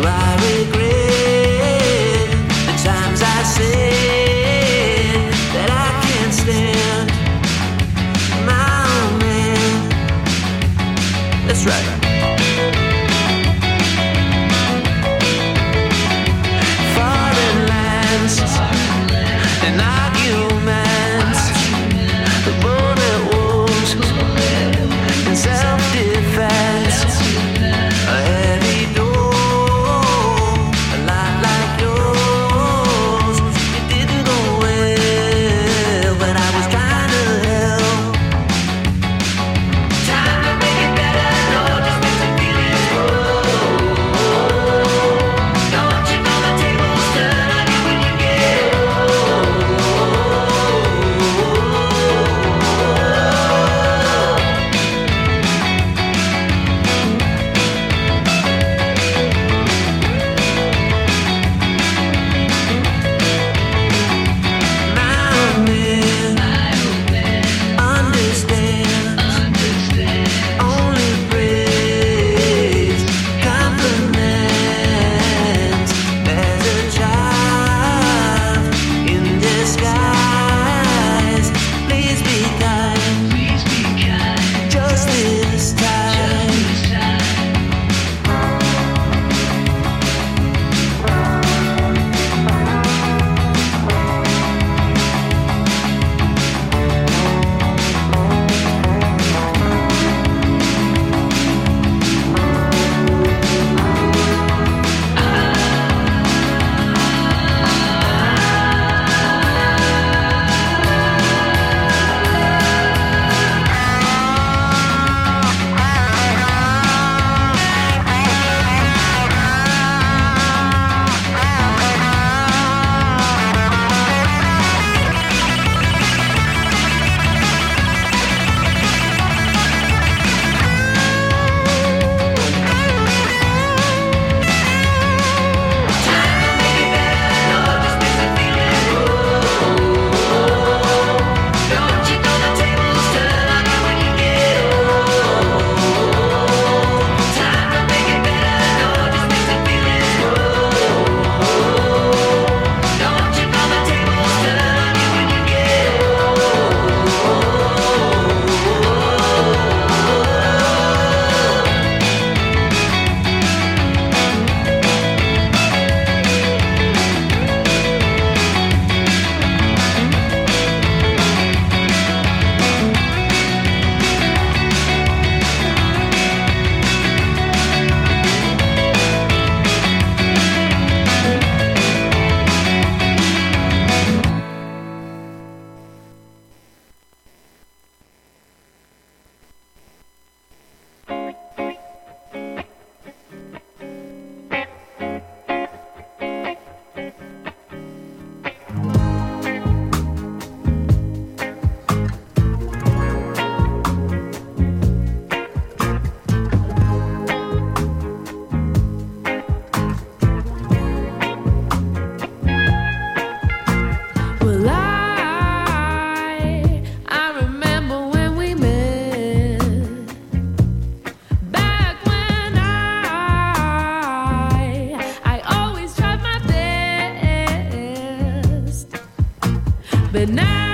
But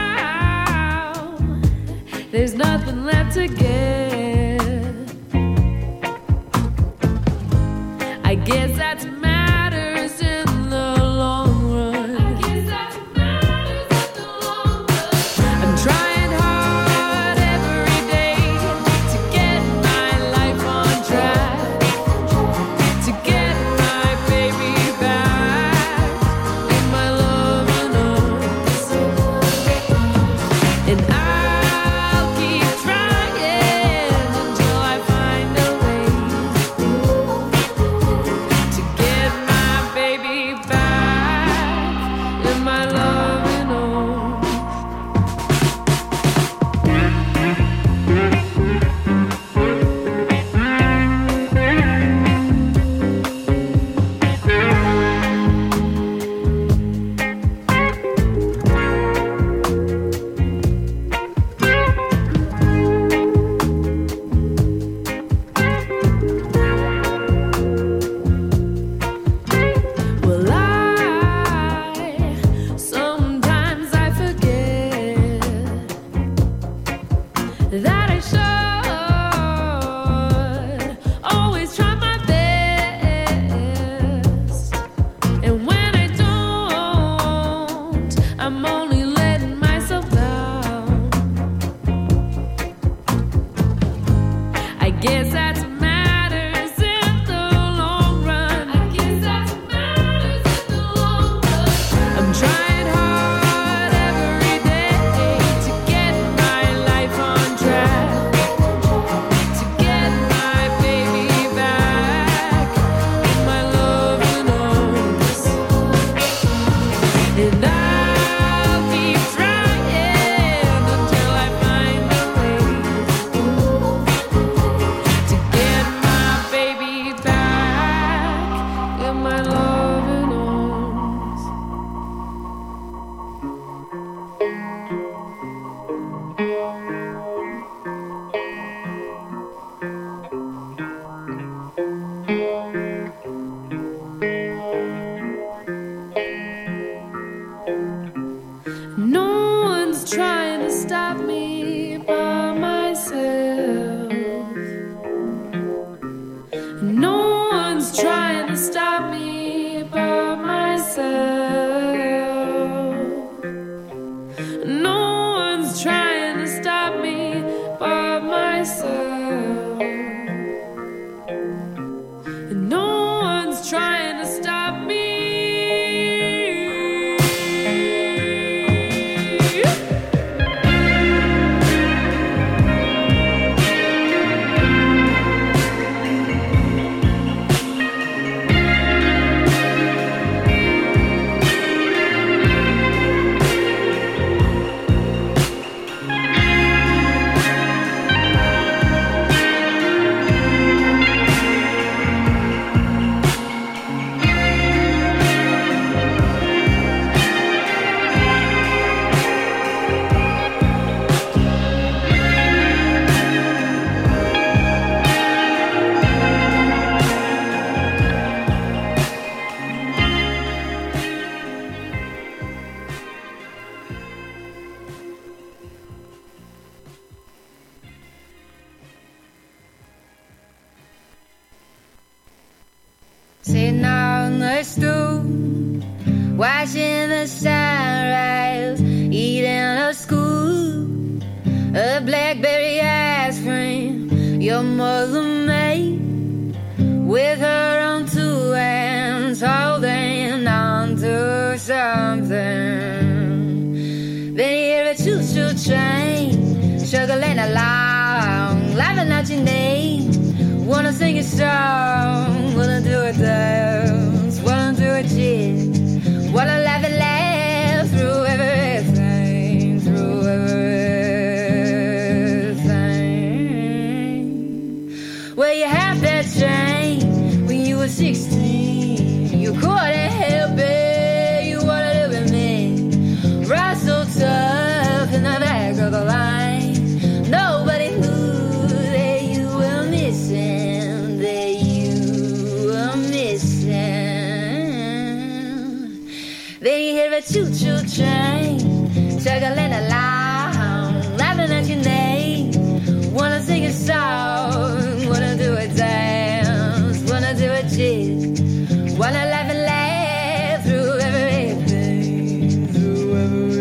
now there's nothing left to give. I guess that's matters in the long run. I'm trying hard every day to get my life on track, to get my baby back in my loving arms. And I'll keep trying my loving arms. No one's trying to stop me by myself. No one's trying to stop me by myself. No one's trying to stop me by myself. No one's trying to stop me. Sitting on the stool, watching the sunrise, eating a scoop of blackberry ice cream your mother made with her own two hands, holding on to something. Then you hear a choo-choo train struggling along, laughing at your name. Wanna sing a song, wanna do a dance, wanna do a jig, wanna laugh and laugh through everything, through everything. Well, you have that chain when you were 16, you couldn't help it, you wanted to be me, right so tough in the back of the line, nobody knew that you were missing. Then you hear a choo-choo train struggling along, laughing at your name. Wanna sing a song, wanna do a dance, wanna do a jig, wanna laugh and laugh through everything, through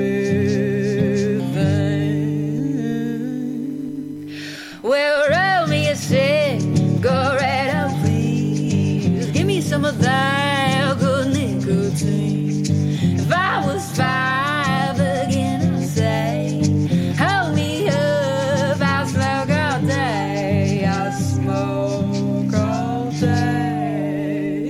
everything. Well, roll me a stick, go right up, please. Give me some of that good nicotine. If I was 5 again, I'd say, hold me up, I'll smoke all day, I'll smoke all day.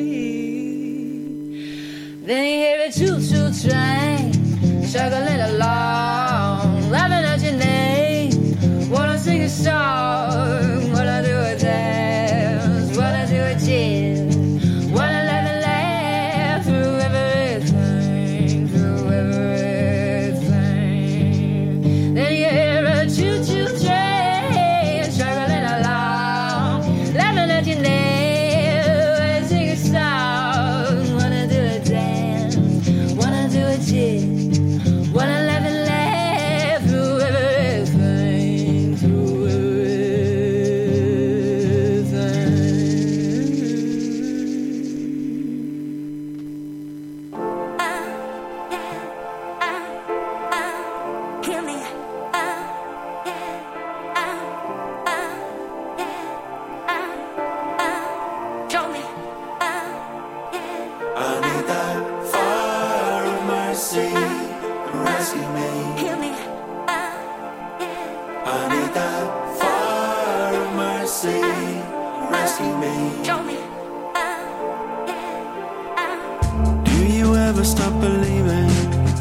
Then you hear a choo-choo train struggling along, laughing at your name. Wanna sing a song, wanna do a dance, wanna do a jig, wanna laugh and laugh through everything, through everything. Then you hear a choo-choo train struggling along, laughing at your name. Wanna sing a song, wanna do a dance, wanna do a jig, wanna laugh and laugh through everything, through Hear me. Show me. I need that fire of mercy to rescue me. Hear me. I need that fire of mercy to rescue me. Show me. Do you ever stop believing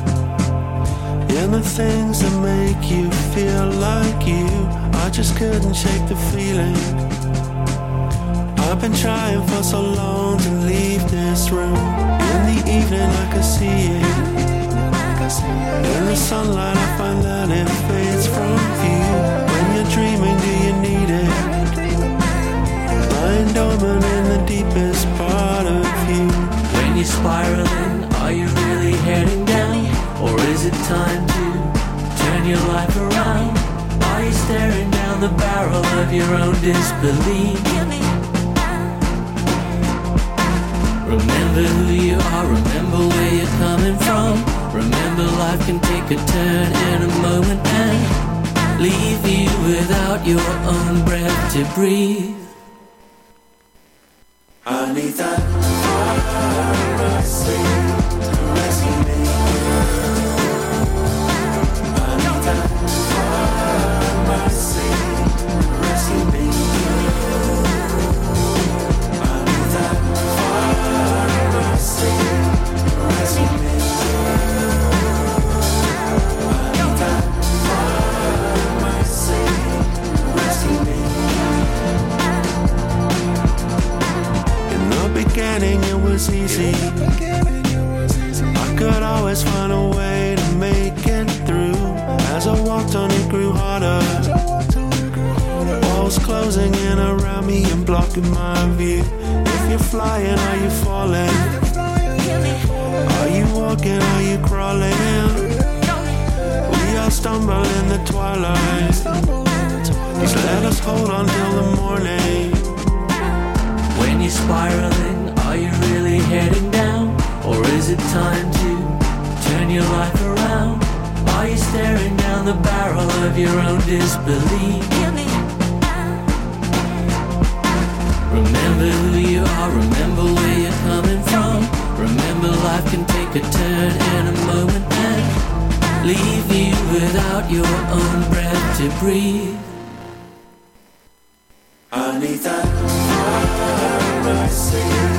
in the things that make you feel like you? I just couldn't shake the feeling. I I've been trying for so long to leave this room. In the evening I can see it. In the sunlight I find that it fades from view. When you're dreaming, do you need it? Lying dormant in the deepest part of you. When you're spiraling, are you really heading down? Or is it time to turn your life around? Are you staring down the barrel of your own disbelief? Remember who you are, remember where you're coming from. Remember life can take a turn in a moment and leave you without your own breath to breathe. I need that mercy to rescue me. I need that mercy to rescue me. I need that mercy to rescue me. I need that mercy to rescue me. In the beginning it was easy. I could always find a way to make it through. As I walked on it grew harder. Walls closing in around me and blocking my view. If you're flying, are you falling? Are you walking, are you crawling? We all stumble in the twilight. Just let us hold on till the morning. When you're spiraling, are you really heading down? Or is it time to turn your life around? Are you staring down the barrel of your own disbelief? Remember who you are, remember where you're coming from. Remember life can take a turn in a moment and leave you without your own breath to breathe. I need that mercy.